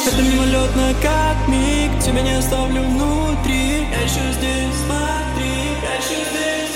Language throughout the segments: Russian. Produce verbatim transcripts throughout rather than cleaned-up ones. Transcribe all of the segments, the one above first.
Это мимолетно, как миг, тебя не оставлю внутри. Я еще здесь, смотри, я еще здесь,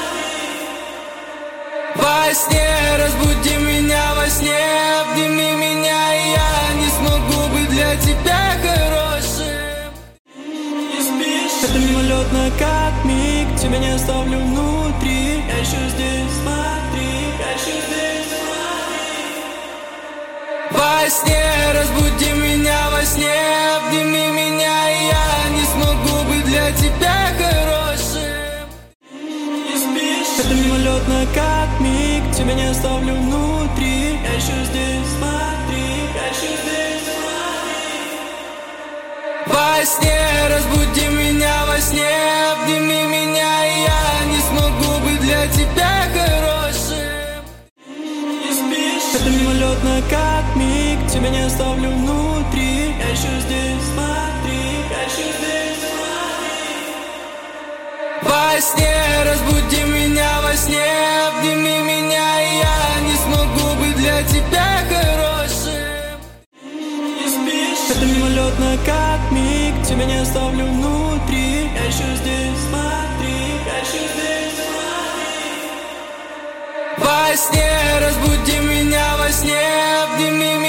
смотри. Во сне разбуди меня, во сне обними меня, и я не смогу быть для тебя хорошим. Не спишь? Это мимолетно, как миг, тебя не оставлю внутри. Я еще здесь, смотри, я еще здесь, смотри. Во сне разбуди меня, во сне обними меня, и я не смогу быть для тебя хорошим. Не спишь? Это мимолетно, как миг, тебя не оставлю внутри. Я еще здесь, смотри, я еще здесь, смотри. Во сне разбуди меня, во сне обними меня, и я не смогу быть для тебя хорошим. Не спишь? Это мимолетно, как миг, тебя не оставлю внутри. Я еще здесь, смотри, я еще здесь, смотри. Во сне разбуди меня, во сне обними меня, и я не смогу быть для тебя хорошим. Не спишь? Это мимолетно, как миг, тебя не оставлю внутри. Я еще здесь, смотри, я еще здесь, смотри. Во сне разбуди меня, во сне обними меня.